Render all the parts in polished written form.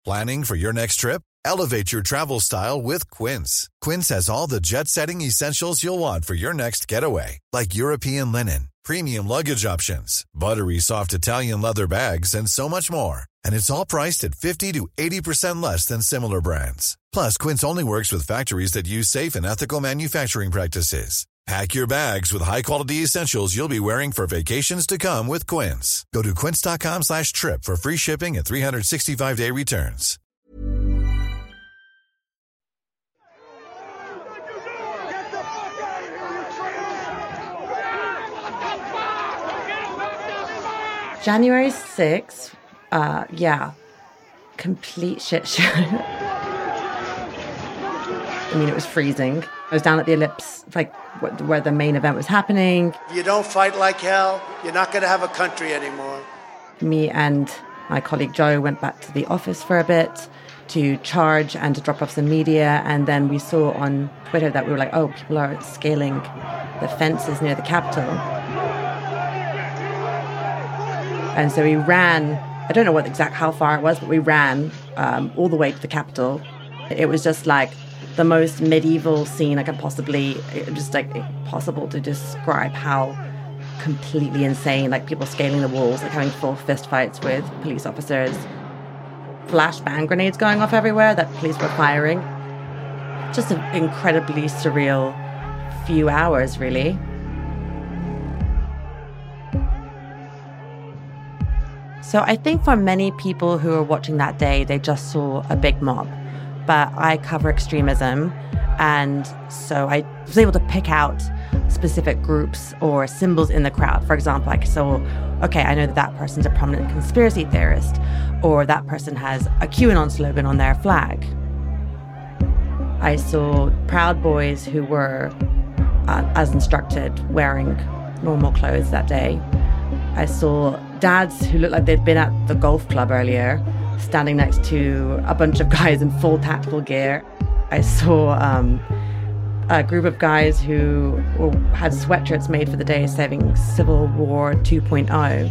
Planning for your next trip? Elevate your travel style with Quince. Quince has all the jet-setting essentials you'll want for your next getaway, like European linen, premium luggage options, buttery soft Italian leather bags, and so much more. And it's all priced at 50 to 80% less than similar brands. Plus, Quince only works with factories that use safe and ethical manufacturing practices. Pack your bags with high-quality essentials you'll be wearing for vacations to come with Quince. Go to quince.com/trip for free shipping and 365-day returns. January 6th, complete shit show. I mean, it was freezing. I was down at the Ellipse, where the main event was happening. If you don't fight like hell, you're not going to have a country anymore. Me and my colleague Joe went back to the office for a bit to charge and to drop off some media. And then we saw on Twitter that we were like, oh, people are scaling the fences near the Capitol. And so we ran, I don't know how far it was, but we ran all the way to the Capitol. It was just like the most medieval scene I could possibly, just like impossible to describe how completely insane, like people scaling the walls, like having full fist fights with police officers, flashbang grenades going off everywhere that police were firing. Just an incredibly surreal few hours, really. So I think for many people who were watching that day, they just saw a big mob. But I cover extremism, and so I was able to pick out specific groups or symbols in the crowd. For example, I saw, okay, I know that person's a prominent conspiracy theorist, or that person has a QAnon slogan on their flag. I saw Proud Boys who were, as instructed, wearing normal clothes that day. I saw dads who looked like they'd been at the golf club earlier, standing next to a bunch of guys in full tactical gear. I saw a group of guys who had sweatshirts made for the day saving Civil War 2.0.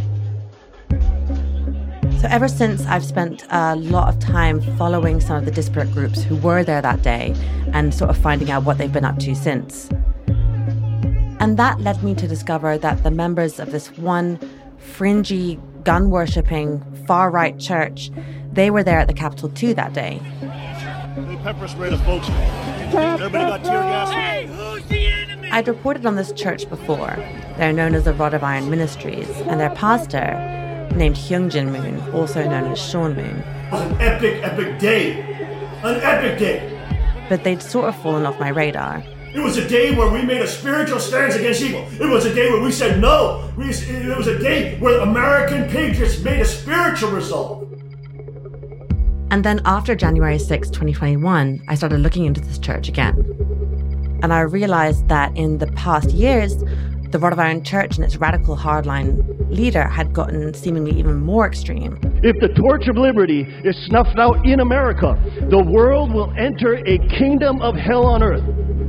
So ever since, I've spent a lot of time following some of the disparate groups who were there that day and sort of finding out what they've been up to since. And that led me to discover that the members of this one fringy, gun-worshipping, far-right church, they were there at the Capitol too that day. They pepper sprayed us, folks. Everybody got tear gas. Hey, who's the enemy? I'd reported on this church before. They're known as the Rod of Iron Ministries, and their pastor, named Hyungjin Moon, also known as Sean Moon. It was an epic day. An epic day. But they'd sort of fallen off my radar. It was a day where we made a spiritual stance against evil. It was a day where we said no. It was a day where American patriots made a spiritual resolve. And then after January 6, 2021, I started looking into this church again. And I realized that in the past years, the Rod of Iron Church and its radical hardline leader had gotten seemingly even more extreme. If the torch of liberty is snuffed out in America, the world will enter a kingdom of hell on earth.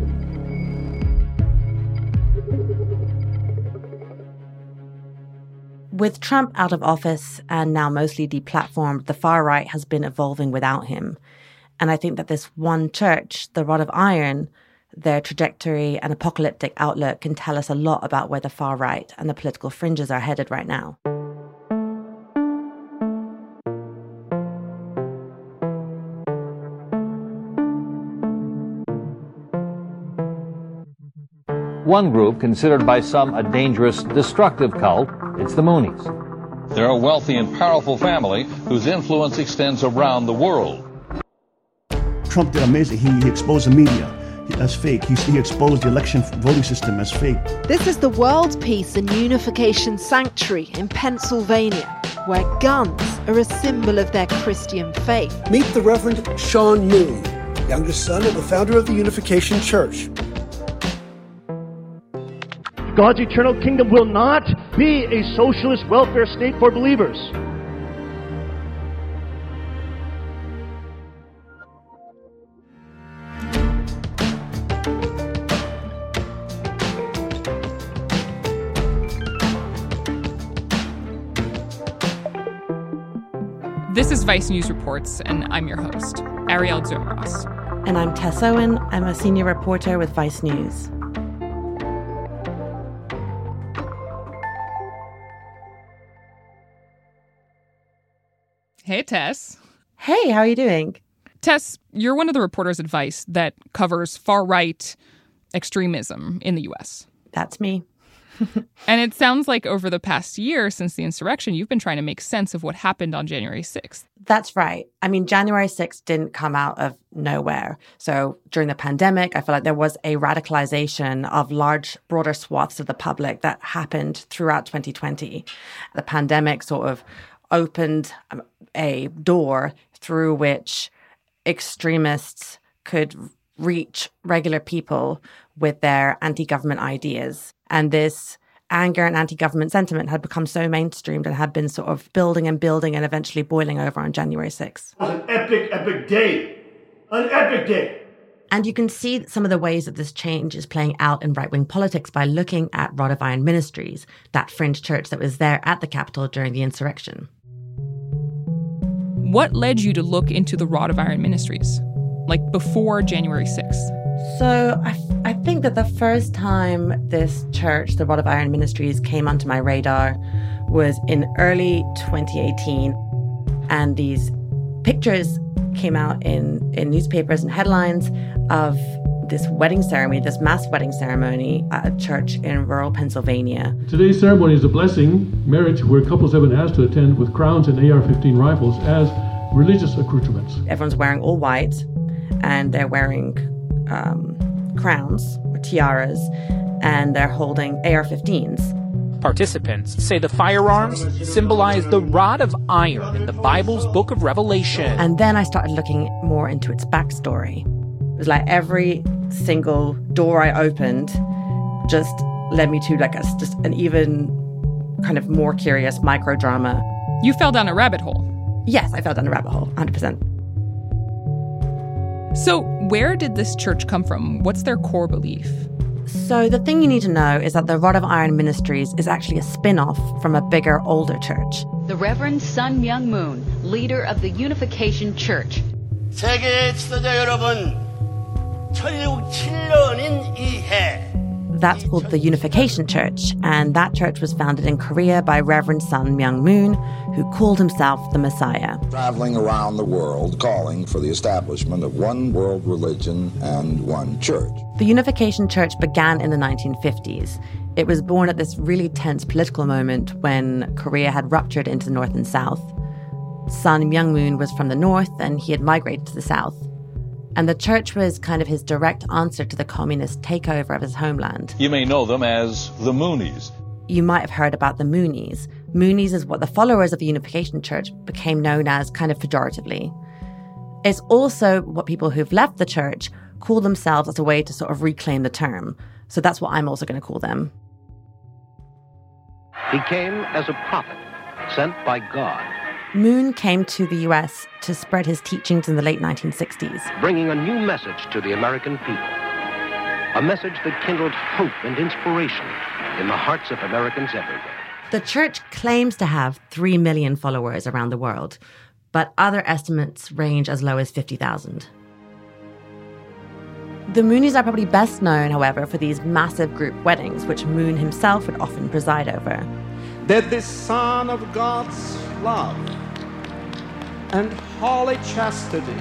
With Trump out of office and now mostly deplatformed, the far right has been evolving without him. And I think that this one church, the Rod of Iron, their trajectory and apocalyptic outlook can tell us a lot about where the far right and the political fringes are headed right now. One group considered by some a dangerous, destructive cult, it's the Moonies. They're a wealthy and powerful family whose influence extends around the world. Trump did amazing. He exposed the media as fake. He exposed the election voting system as fake. This is the World Peace and Unification Sanctuary in Pennsylvania, where guns are a symbol of their Christian faith. Meet the Reverend Sean Moon, youngest son of the founder of the Unification Church. God's eternal kingdom will not be a socialist welfare state for believers. This is Vice News Reports, and I'm your host, Ariel Zumros. And I'm Tess Owen. I'm a senior reporter with Vice News. Hey, Tess. Hey, how are you doing? Tess, you're one of the reporters at Vice that covers far-right extremism in the U.S. That's me. And it sounds like over the past year since the insurrection, you've been trying to make sense of what happened on January 6th. That's right. I mean, January 6th didn't come out of nowhere. So during the pandemic, I feel like there was a radicalization of large, broader swaths of the public that happened throughout 2020. The pandemic sort of opened a door through which extremists could reach regular people with their anti-government ideas. And this anger and anti-government sentiment had become so mainstreamed and had been sort of building and eventually boiling over on January 6th. It was an epic day. An epic day. And you can see some of the ways that this change is playing out in right-wing politics by looking at Rod of Iron Ministries, that fringe church that was there at the Capitol during the insurrection. What led you to look into the Rod of Iron Ministries, like before January 6th? So I think that the first time this church, the Rod of Iron Ministries, came onto my radar was in early 2018. And these pictures came out in newspapers and headlines of this wedding ceremony, this mass wedding ceremony at a church in rural Pennsylvania. Today's ceremony is a blessing marriage where couples have been asked to attend with crowns and AR-15 rifles as religious accoutrements. Everyone's wearing all white and they're wearing crowns or tiaras, and they're holding AR-15s. Participants say the firearms symbolize the rod of iron in the Bible's book of Revelation. And then I started looking more into its backstory. It was like every single door I opened just led me to just an even kind of more curious microdrama. You fell down a rabbit hole. Yes, I fell down a rabbit hole, 100%. So where did this church come from? What's their core belief? So the thing you need to know is that the Rod of Iron Ministries is actually a spin-off from a bigger, older church. The Reverend Sun Myung Moon, leader of the Unification Church. 세계 지도자 여러분, 1067년인 이 해. That's called the Unification Church, and that church was founded in Korea by Reverend Sun Myung Moon, who called himself the Messiah. Traveling around the world, calling for the establishment of one world religion and one church. The Unification Church began in the 1950s. It was born at this really tense political moment when Korea had ruptured into the North and South. Sun Myung Moon was from the North, and he had migrated to the South. And the church was kind of his direct answer to the communist takeover of his homeland. You may know them as the Moonies. You might have heard about the Moonies. Moonies is what the followers of the Unification Church became known as kind of pejoratively. It's also what people who've left the church call themselves as a way to sort of reclaim the term. So that's what I'm also going to call them. He came as a prophet sent by God. Moon came to the US to spread his teachings in the late 1960s. Bringing a new message to the American people. A message that kindled hope and inspiration in the hearts of Americans everywhere. The church claims to have 3 million followers around the world, but other estimates range as low as 50,000. The Moonies are probably best known, however, for these massive group weddings, which Moon himself would often preside over. That the Son of God's love and holy chastity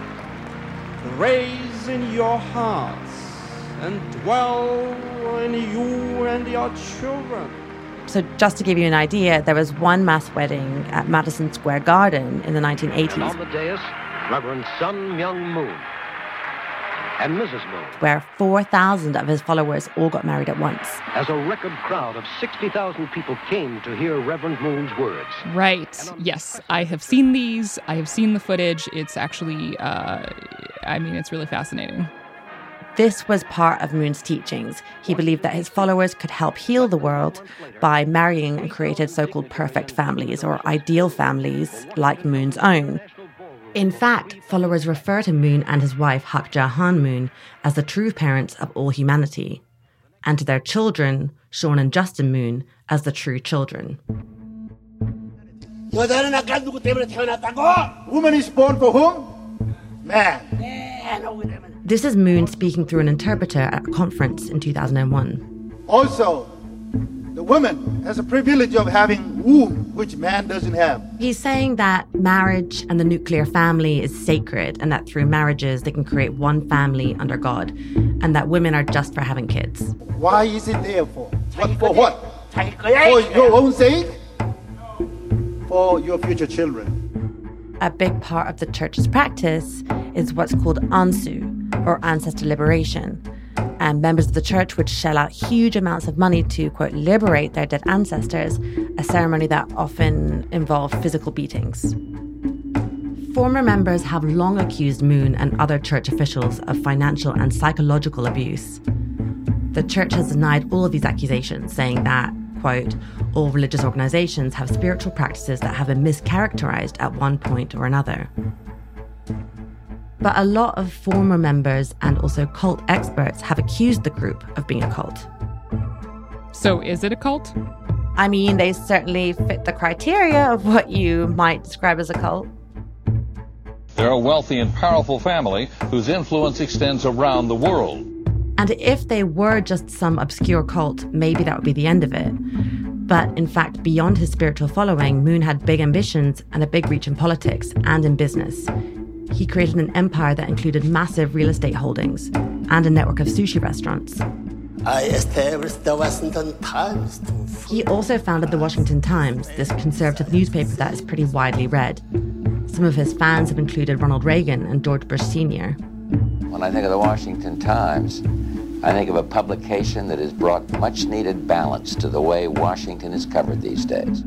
raise in your hearts and dwell in you and your children. So just to give you an idea, there was one mass wedding at Madison Square Garden in the 1980s. And on the dais, Reverend Sun Myung Moon and Mrs. Moon, where 4,000 of his followers all got married at once. As a record crowd of 60,000 people came to hear Reverend Moon's words. Right. Yes, I have seen these. I have seen the footage. It's actually, it's really fascinating. This was part of Moon's teachings. He believed that his followers could help heal the world by marrying and created so-called perfect families or ideal families like Moon's own. In fact, followers refer to Moon and his wife, Hak Ja Han Moon, as the true parents of all humanity, and to their children, Sean and Justin Moon, as the true children. 여자는 아까 누구 때문에 태어났다고? Woman is born for whom? Man. This is Moon speaking through an interpreter at a conference in 2001. Also, the woman has a privilege of having womb, which man doesn't have. He's saying that marriage and the nuclear family is sacred and that through marriages they can create one family under God and that women are just for having kids. Why is it there for? For what? For your own sake? For your future children. A big part of the church's practice is what's called ansu, or ancestor liberation. And members of the church would shell out huge amounts of money to, quote, liberate their dead ancestors, a ceremony that often involved physical beatings. Former members have long accused Moon and other church officials of financial and psychological abuse. The church has denied all of these accusations, saying that, quote, all religious organizations have spiritual practices that have been mischaracterized at one point or another. But a lot of former members and also cult experts have accused the group of being a cult. So is it a cult? I mean, they certainly fit the criteria of what you might describe as a cult. They're a wealthy and powerful family whose influence extends around the world. And if they were just some obscure cult, maybe that would be the end of it. But in fact, beyond his spiritual following, Moon had big ambitions and a big reach in politics and in business. He created an empire that included massive real estate holdings and a network of sushi restaurants. I established the Washington Times. He also founded the Washington Times, this conservative newspaper that is pretty widely read. Some of his fans have included Ronald Reagan and George Bush Sr. When I think of the Washington Times, I think of a publication that has brought much-needed balance to the way Washington is covered these days.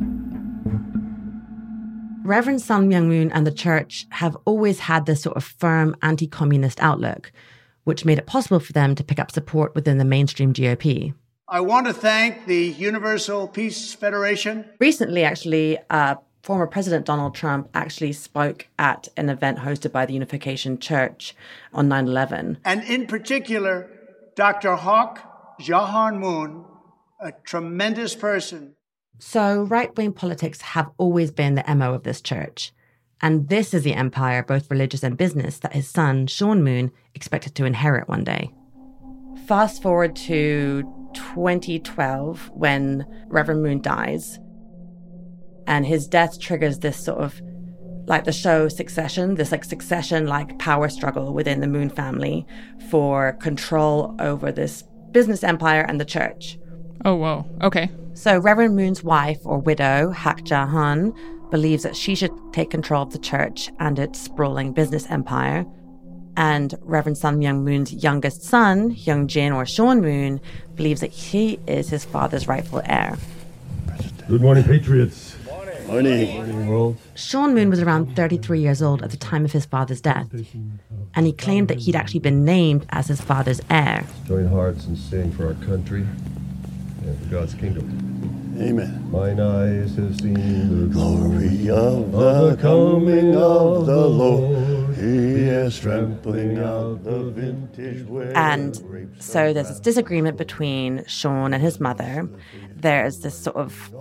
Reverend Sun Myung Moon and the church have always had this sort of firm anti-communist outlook, which made it possible for them to pick up support within the mainstream GOP. I want to thank the Universal Peace Federation. Recently, actually, former President Donald Trump actually spoke at an event hosted by the Unification Church on 9/11. And in particular, Dr. Hawk Jahan Moon, a tremendous person. So right-wing politics have always been the MO of this church. And this is the empire, both religious and business, that his son, Sean Moon, expected to inherit one day. Fast forward to 2012, when Reverend Moon dies. And his death triggers this sort of, like the show Succession, this like succession-like power struggle within the Moon family for control over this business empire and the church. Oh, whoa. Okay. So Reverend Moon's wife, or widow, Hak Ja-han, believes that she should take control of the church and its sprawling business empire. And Reverend Sun Myung Moon's youngest son, Hyung Jin, or Sean Moon, believes that he is his father's rightful heir. Good morning, Patriots. Morning. Morning, world. Sean Moon was around 33 years old at the time of his father's death, and he claimed that he'd actually been named as his father's heir. Join hearts and sing for our country and for God's kingdom. Amen. Mine eyes have seen the Glory of the coming of the Lord. He is trampling out the vintage way. And so there's this disagreement between Sean and his mother. There's this sort of,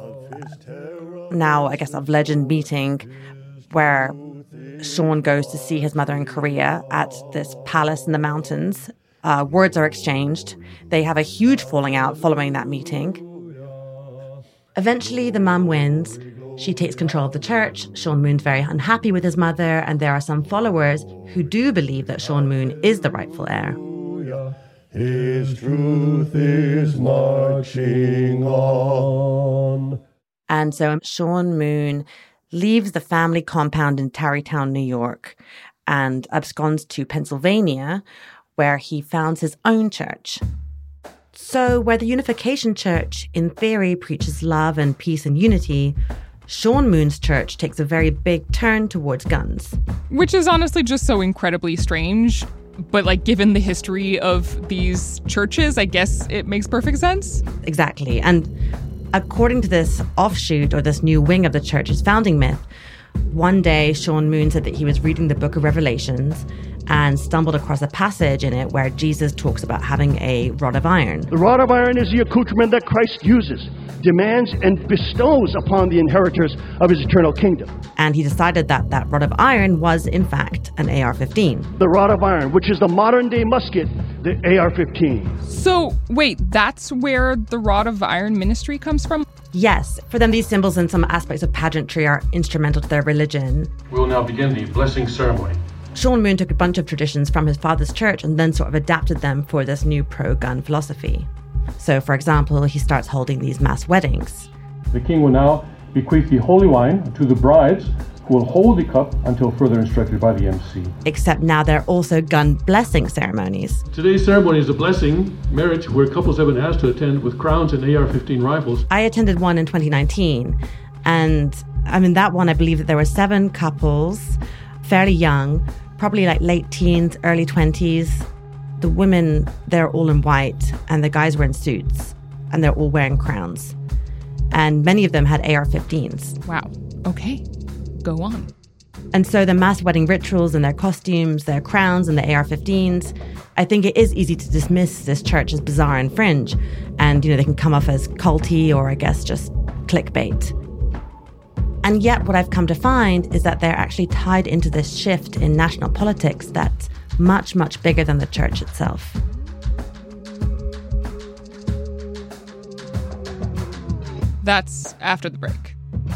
now I guess, of legend meeting where Sean goes to see his mother in Korea at this palace in the mountains. Words are exchanged. They have a huge falling out following that meeting. Eventually, the mum wins. She takes control of the church. Sean Moon's very unhappy with his mother, and there are some followers who do believe that Sean Moon is the rightful heir. His truth is marching on. And so Sean Moon leaves the family compound in Tarrytown, New York, and absconds to Pennsylvania, where he founds his own church. So where the Unification Church, in theory, preaches love and peace and unity, Sean Moon's church takes a very big turn towards guns. Which is honestly just so incredibly strange. But, like, given the history of these churches, I guess it makes perfect sense. Exactly. And according to this offshoot, or this new wing of the church's founding myth, one day Sean Moon said that he was reading the Book of Revelations, and stumbled across a passage in it where Jesus talks about having a rod of iron. The rod of iron is the accoutrement that Christ uses, demands, and bestows upon the inheritors of his eternal kingdom. And he decided that that rod of iron was, in fact, an AR-15. The rod of iron, which is the modern-day musket, the AR-15. So, wait, that's where the rod of iron ministry comes from? Yes. For them, these symbols and some aspects of pageantry are instrumental to their religion. We will now begin the blessing ceremony. Sean Moon took a bunch of traditions from his father's church and then sort of adapted them for this new pro-gun philosophy. So, for example, he starts holding these mass weddings. The king will now bequeath the holy wine to the brides, who will hold the cup until further instructed by the MC. Except now there are also gun blessing ceremonies. Today's ceremony is a blessing marriage where couples have been asked to attend with crowns and AR-15 rifles. I attended one in 2019, and that one, I believe that there were 7 couples, fairly young, probably like late teens, early 20s. The women, they're all in white, and the guys were in suits, and they're all wearing crowns. And many of them had AR-15s. Wow. Okay. Go on. And so the mass wedding rituals and their costumes, their crowns and the AR-15s, I think it is easy to dismiss this church as bizarre and fringe. And, they can come off as culty or I guess just clickbait. And yet what I've come to find is that they're actually tied into this shift in national politics that's much, much bigger than the church itself. That's after the break.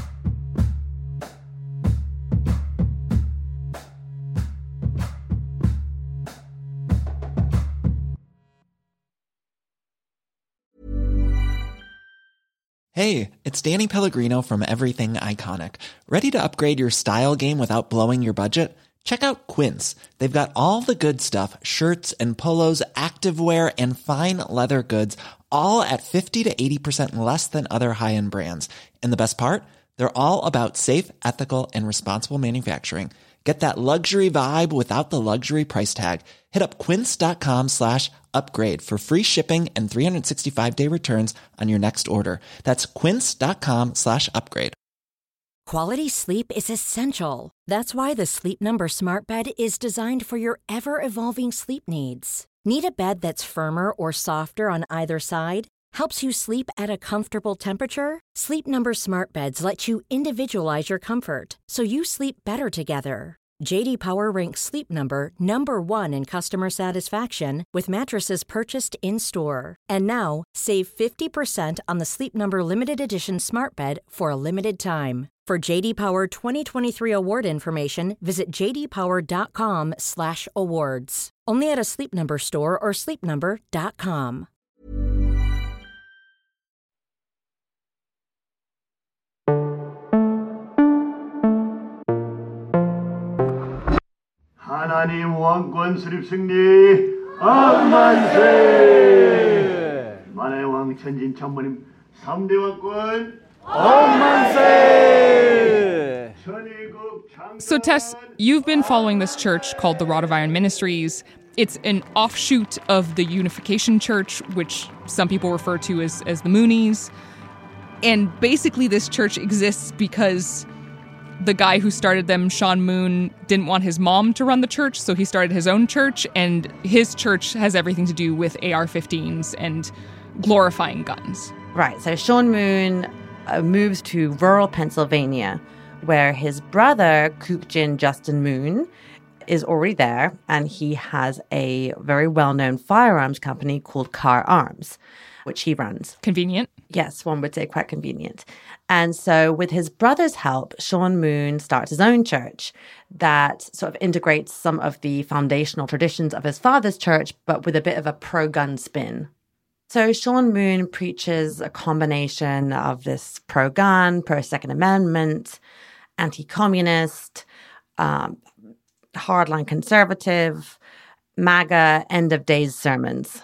Hey, it's Danny Pellegrino from Everything Iconic. Ready to upgrade your style game without blowing your budget? Check out Quince. They've got all the good stuff, shirts and polos, activewear, and fine leather goods, all at 50 to 80% less than other high-end brands. And the best part? They're all about safe, ethical, and responsible manufacturing. Get that luxury vibe without the luxury price tag. Hit up quince.com/upgrade for free shipping and 365-day returns on your next order. That's quince.com/upgrade. Quality sleep is essential. That's why the Sleep Number Smart Bed is designed for your ever-evolving sleep needs. Need a bed that's firmer or softer on either side? Helps you sleep at a comfortable temperature? Sleep Number Smart Beds let you individualize your comfort, so you sleep better together. J.D. Power ranks Sleep Number number 1 in customer satisfaction with mattresses purchased in-store. And now, save 50% on the Sleep Number Limited Edition Smart Bed for a limited time. For J.D. Power 2023 award information, visit jdpower.com/awards. Only at a Sleep Number store or sleepnumber.com. 하나님 왕권 수립 승리 억만세. 만의 왕 천진 천모님 3대 왕권 억만세. So Tess, you've been following this church called the Rod of Iron Ministries. It's an offshoot of the Unification Church, which some people refer to as the Moonies. And basically this church exists because the guy who started them, Sean Moon, didn't want his mom to run the church, so he started his own church, and his church has everything to do with AR-15s and glorifying guns. Right, so Sean Moon moves to rural Pennsylvania, where his brother, Kook-Jin Justin Moon, is already there, and he has a very well-known firearms company called Kahr Arms, which he runs. Convenient. Yes, one would say quite convenient. And so with his brother's help, Sean Moon starts his own church that sort of integrates some of the foundational traditions of his father's church, but with a bit of a pro-gun spin. So Sean Moon preaches a combination of this pro-gun, pro-Second Amendment, anti-communist, hardline conservative, MAGA, end-of-days sermons.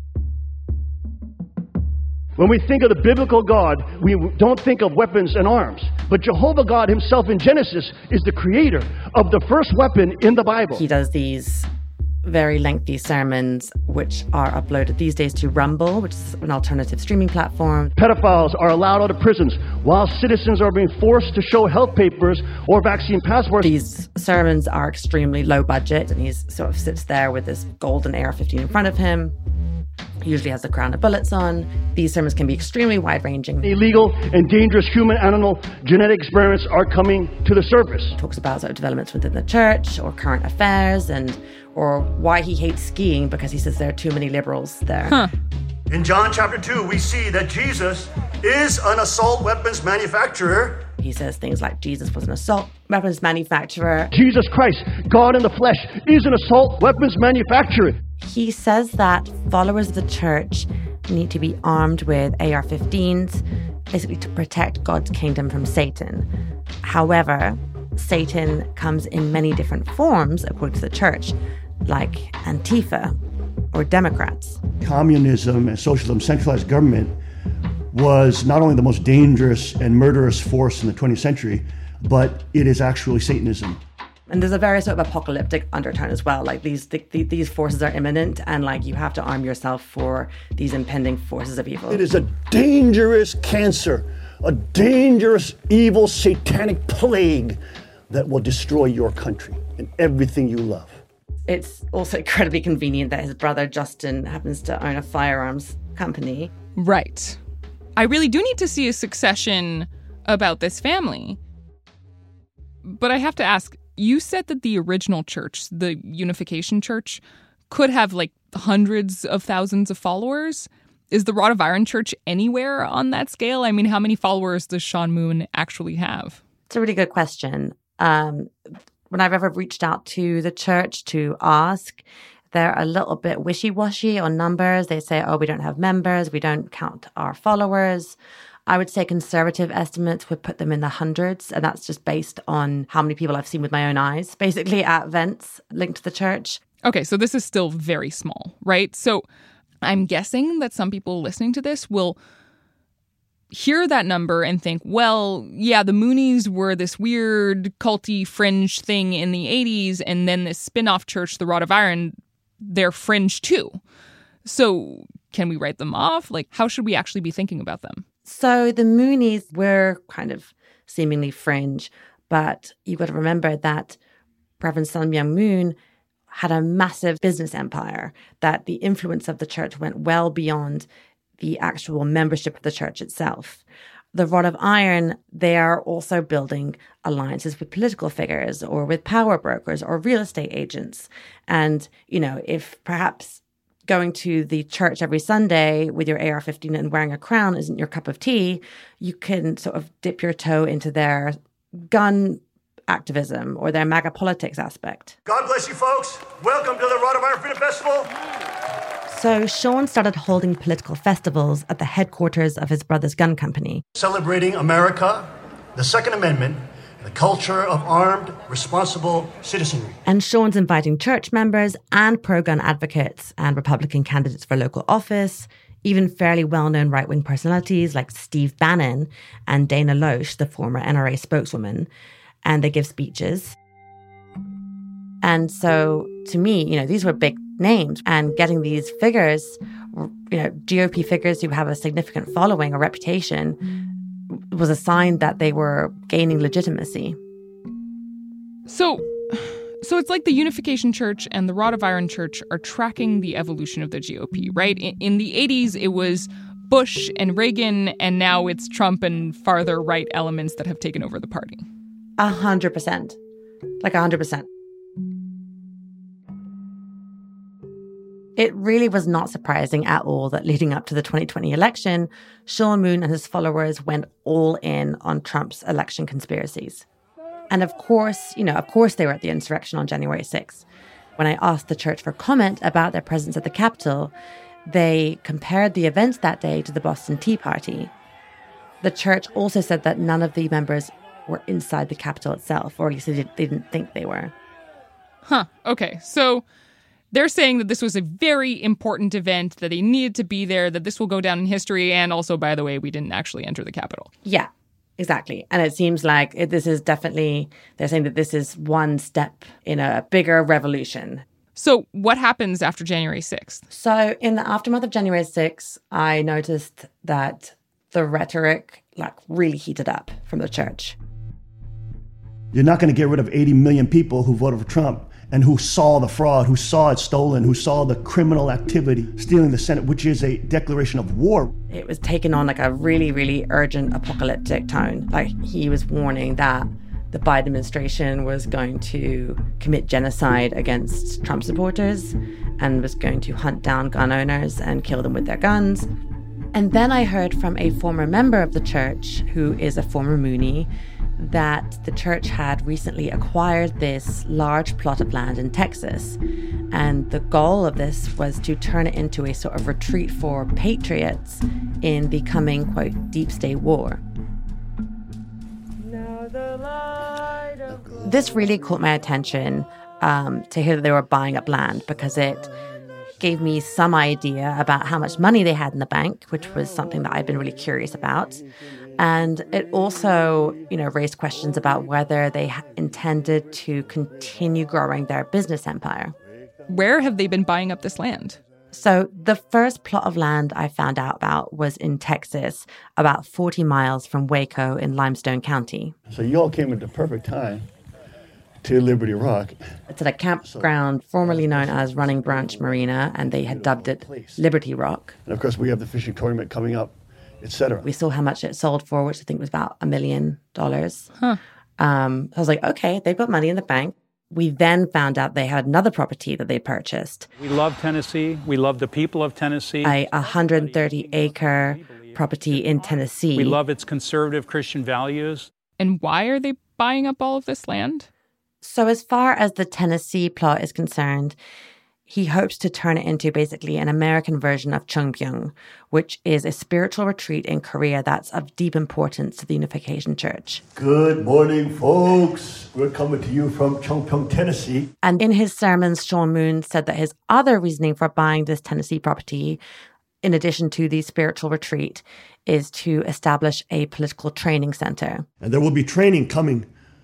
When we think of the biblical God, we don't think of weapons and arms. But Jehovah God himself in Genesis is the creator of the first weapon in the Bible. He does these very lengthy sermons, which are uploaded these days to Rumble, which is an alternative streaming platform. Pedophiles are allowed out of prisons while citizens are being forced to show health papers or vaccine passports. These sermons are extremely low budget, and he sort of sits there with this golden AR-15 in front of him. He usually has a crown of bullets on. These sermons can be extremely wide-ranging. Illegal and dangerous human-animal genetic experiments are coming to the surface. He talks about sort of developments within the church or current affairs or why he hates skiing because he says there are too many liberals there. In John chapter 2, we see that Jesus is an assault weapons manufacturer. He says things like Jesus was an assault weapons manufacturer. Jesus Christ, God in the flesh, is an assault weapons manufacturer. He says that followers of the church need to be armed with AR-15s, basically to protect God's kingdom from Satan. However, Satan comes in many different forms, according to the church, like Antifa or Democrats. Communism and socialism, centralized government, was not only the most dangerous and murderous force in the 20th century, but it is actually Satanism. And there's a very sort of apocalyptic undertone as well. Like these forces are imminent, and like you have to arm yourself for these impending forces of evil. It is a dangerous cancer, a dangerous, evil, satanic plague that will destroy your country and everything you love. It's also incredibly convenient that his brother Justin happens to own a firearms company. Right. I really do need to see a succession about this family. But I have to ask, you said that the original church, the Unification Church, could have like hundreds of thousands of followers. Is the Rod of Iron Church anywhere on that scale? I mean, how many followers does Sean Moon actually have? It's a really good question. When I've ever reached out to the church to ask, they're a little bit wishy-washy on numbers. They say, we don't have members. We don't count our followers. I would say conservative estimates would put them in the hundreds, and that's just based on how many people I've seen with my own eyes, basically at events linked to the church. Okay, so this is still very small, right? So I'm guessing that some people listening to this will hear that number and think, well, yeah, the Moonies were this weird culty fringe thing in the 80s, and then this spin-off church, the Rod of Iron, they're fringe too. So can we write them off? Like, how should we actually be thinking about them? So the Moonies were kind of seemingly fringe, but you've got to remember that Reverend Sun Myung Moon had a massive business empire, that the influence of the church went well beyond the actual membership of the church itself. The Rod of Iron, they are also building alliances with political figures or with power brokers or real estate agents. And, if perhaps going to the church every Sunday with your AR-15 and wearing a crown isn't your cup of tea, you can sort of dip your toe into their gun activism or their MAGA politics aspect. God bless you, folks. Welcome to the Rod of Iron Freedom Festival. So Sean started holding political festivals at the headquarters of his brother's gun company. Celebrating America, the Second Amendment, the culture of armed, responsible citizenry. And Sean's inviting church members and pro-gun advocates and Republican candidates for local office, even fairly well-known right-wing personalities like Steve Bannon and Dana Loesch, the former NRA spokeswoman, and they give speeches. And so, to me, these were big names, and getting these figures, GOP figures who have a significant following or reputation, was a sign that they were gaining legitimacy. So it's like the Unification Church and the Rod of Iron Church are tracking the evolution of the GOP, right? In the 80s, it was Bush and Reagan, and now it's Trump and farther right elements that have taken over the party. 100%. Like 100%. It really was not surprising at all that leading up to the 2020 election, Sean Moon and his followers went all in on Trump's election conspiracies. And of course they were at the insurrection on January 6th. When I asked the church for comment about their presence at the Capitol, they compared the events that day to the Boston Tea Party. The church also said that none of the members were inside the Capitol itself, or at least they didn't think they were. Okay, so they're saying that this was a very important event, that they needed to be there, that this will go down in history, and also, by the way, we didn't actually enter the Capitol. Yeah, exactly. And it seems like this is definitely, they're saying that this is one step in a bigger revolution. So what happens after January 6th? So in the aftermath of January 6th, I noticed that the rhetoric really heated up from the church. You're not going to get rid of 80 million people who voted for Trump and who saw the fraud, who saw it stolen, who saw the criminal activity stealing the Senate, which is a declaration of war. It was taken on a really, really urgent apocalyptic tone. He was warning that the Biden administration was going to commit genocide against Trump supporters and was going to hunt down gun owners and kill them with their guns. And then I heard from a former member of the church, who is a former Moonie, that the church had recently acquired this large plot of land in Texas. And the goal of this was to turn it into a sort of retreat for patriots in the coming, quote, deep state war. This really caught my attention to hear that they were buying up land, because it gave me some idea about how much money they had in the bank, which was something that I've been really curious about. And it also, raised questions about whether they intended to continue growing their business empire. Where have they been buying up this land? So the first plot of land I found out about was in Texas, about 40 miles from Waco in Limestone County. So you all came at the perfect time to Liberty Rock. It's at a campground formerly known as Running Branch Marina, and they had dubbed it Liberty Rock. And of course, we have the fishing tournament coming up, etc. We saw how much it sold for, which I think was about $1 million. Huh. I was like, okay, they've got money in the bank. We then found out they had another property that they purchased. We love Tennessee. We love the people of Tennessee. A 130-acre property in Tennessee. We love its conservative Christian values. And why are they buying up all of this land? So as far as the Tennessee plot is concerned, he hopes to turn it into basically an American version of Cheongbuk, which is a spiritual retreat in Korea that's of deep importance to the Unification Church. Good morning, folks. We're coming to you from Cheongbuk, Tennessee. And in his sermons, Sean Moon said that his other reasoning for buying this Tennessee property, in addition to the spiritual retreat, is to establish a political training center. And there will be training coming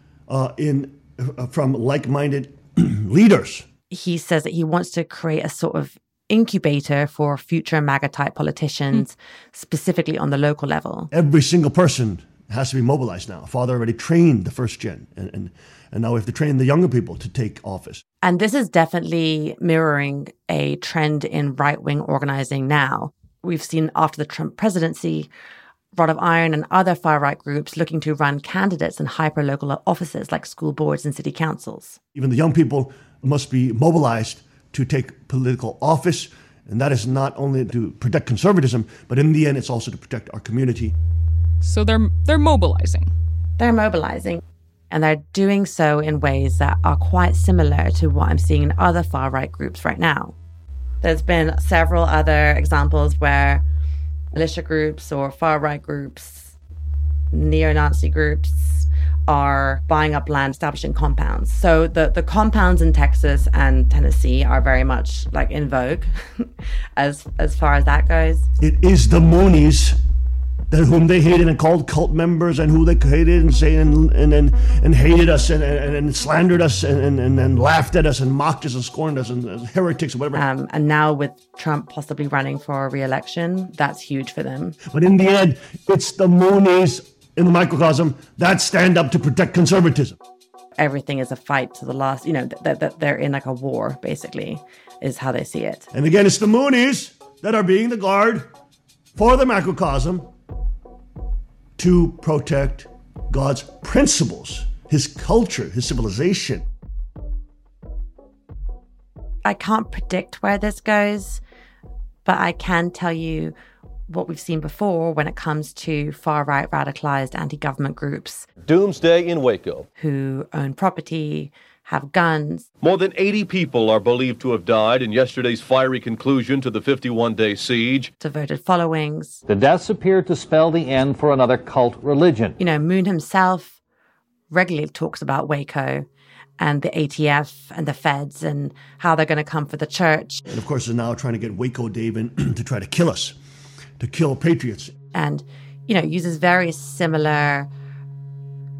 from like-minded leaders. He says that he wants to create a sort of incubator for future MAGA-type politicians, specifically on the local level. Every single person has to be mobilized now. Father already trained the first gen, and now we have to train the younger people to take office. And this is definitely mirroring a trend in right-wing organizing now. We've seen after the Trump presidency, Rod of Iron and other far-right groups looking to run candidates in hyper-local offices like school boards and city councils. Even the young people must be mobilized to take political office, and that is not only to protect conservatism, but in the end, it's also to protect our community. So they're mobilizing. They're mobilizing, and they're doing so in ways that are quite similar to what I'm seeing in other far-right groups right now. There's been several other examples where militia groups or far-right groups, neo-Nazi groups, are buying up land, establishing compounds. So the compounds in Texas and Tennessee are very much in vogue as far as that goes. It is the Moonies whom they hated and called cult members, and who they hated and hated us and slandered us and laughed at us and mocked us and scorned us and heretics or whatever. And now with Trump possibly running for re-election, that's huge for them. But in the end, it's the Moonies in the microcosm that stand up to protect conservatism. Everything is a fight to the last, that they're in a war, basically, is how they see it. And again, it's the Moonies that are being the guard for the macrocosm to protect God's principles, his culture, his civilization. I can't predict where this goes, but I can tell you what we've seen before when it comes to far-right radicalized anti-government groups. Doomsday in Waco. Who own property, have guns. More than 80 people are believed to have died in yesterday's fiery conclusion to the 51-day siege. Devoted followings. The deaths appear to spell the end for another cult religion. Moon himself regularly talks about Waco and the ATF and the feds and how they're going to come for the church. And of course, they're now trying to get Waco Dave in to try to kill us. To kill patriots. And, uses very similar,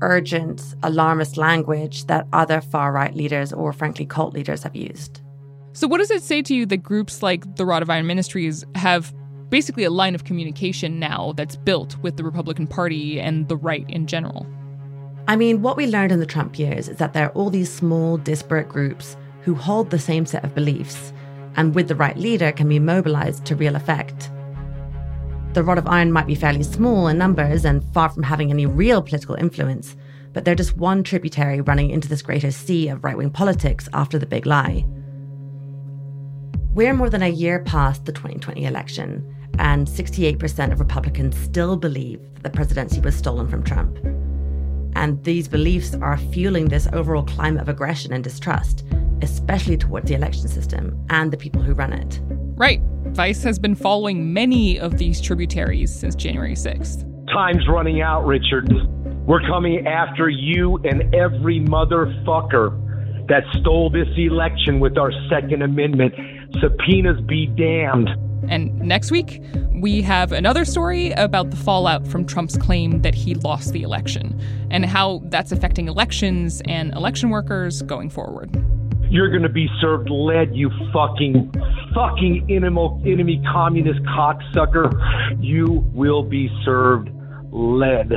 urgent, alarmist language that other far-right leaders or, frankly, cult leaders have used. So what does it say to you that groups like the Rod of Iron Ministries have basically a line of communication now that's built with the Republican Party and the right in general? I mean, what we learned in the Trump years is that there are all these small, disparate groups who hold the same set of beliefs, and with the right leader can be mobilized to real effect. The Rod of Iron might be fairly small in numbers and far from having any real political influence, but they're just one tributary running into this greater sea of right-wing politics after the big lie. We're more than a year past the 2020 election, and 68% of Republicans still believe that the presidency was stolen from Trump. And these beliefs are fueling this overall climate of aggression and distrust, especially towards the election system and the people who run it. Right. Vice has been following many of these tributaries since January 6th. Time's running out, Richard. We're coming after you and every motherfucker that stole this election with our Second Amendment. Subpoenas be damned. And next week, we have another story about the fallout from Trump's claim that he lost the election and how that's affecting elections and election workers going forward. You're going to be served lead, you fucking enemy communist cocksucker. You will be served lead.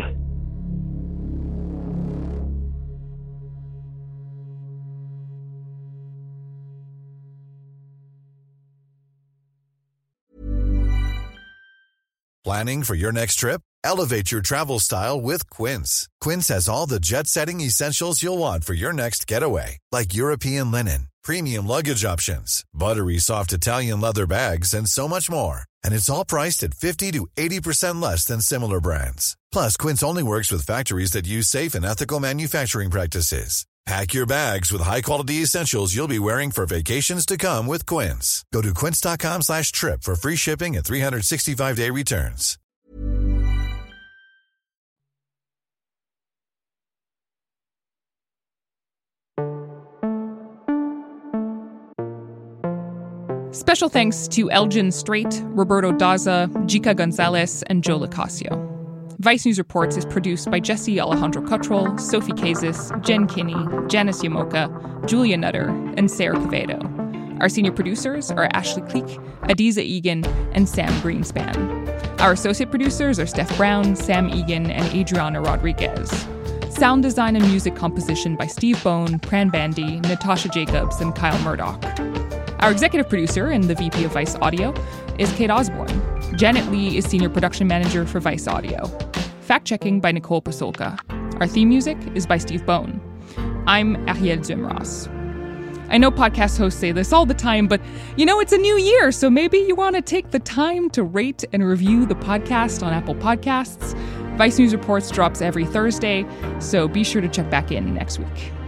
Planning for your next trip? Elevate your travel style with Quince. Quince has all the jet-setting essentials you'll want for your next getaway, like European linen, premium luggage options, buttery soft Italian leather bags, and so much more. And it's all priced at 50 to 80% less than similar brands. Plus, Quince only works with factories that use safe and ethical manufacturing practices. Pack your bags with high-quality essentials you'll be wearing for vacations to come with Quince. Go to quince.com/trip for free shipping and 365-day returns. Special thanks to Elgin Strait, Roberto Daza, Jica Gonzalez, and Joe Lacasio. Vice News Reports is produced by Jesse Alejandro Cottrell, Sophie Kazis, Jen Kinney, Janice Yamoka, Julia Nutter, and Sarah Quevedo. Our senior producers are Ashley Cleek, Adiza Egan, and Sam Greenspan. Our associate producers are Steph Brown, Sam Egan, and Adriana Rodriguez. Sound design and music composition by Steve Bone, Pran Bandy, Natasha Jacobs, and Kyle Murdoch. Our executive producer and the VP of Vice Audio is Kate Osborne. Janet Lee is Senior Production Manager for Vice Audio. Fact-checking by Nicole Pasolka. Our theme music is by Steve Bone. I'm Ariel Zimras. I know podcast hosts say this all the time, but it's a new year, so maybe you want to take the time to rate and review the podcast on Apple Podcasts. Vice News Reports drops every Thursday, so be sure to check back in next week.